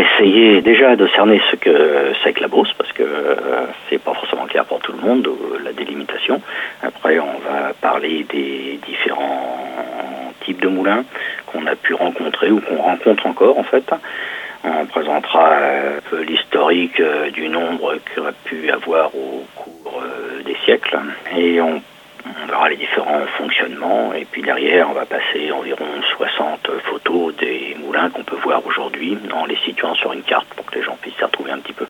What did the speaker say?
essayer déjà de cerner ce que c'est que la Beauce, parce que c'est pas forcément clair pour tout le monde, la délimitation. Après, on va parler des différents types de moulins qu'on a pu rencontrer ou qu'on rencontre encore en fait. On présentera un peu l'historique du nombre qu'il y a pu avoir au cours des siècles et on verra les différents fonctionnements et puis derrière on va passer environ 60 photos des moulins qu'on peut voir aujourd'hui en les situant sur une carte pour que les gens puissent s'y retrouver un petit peu.